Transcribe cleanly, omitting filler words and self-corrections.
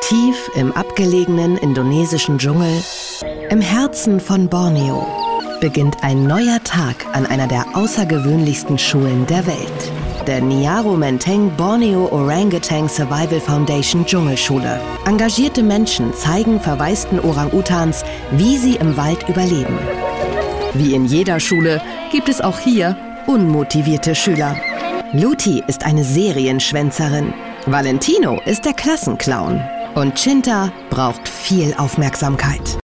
Tief im abgelegenen indonesischen Dschungel, im Herzen von Borneo, beginnt ein neuer Tag an einer der außergewöhnlichsten Schulen der Welt. Der Nyaro Menteng Borneo Orangutan Survival Foundation Dschungelschule. Engagierte Menschen zeigen verwaisten Orang-Utans, wie sie im Wald überleben. Wie in jeder Schule gibt es auch hier unmotivierte Schüler. Luti ist eine Serienschwänzerin. Valentino ist der Klassenclown. Und Chinta braucht viel Aufmerksamkeit.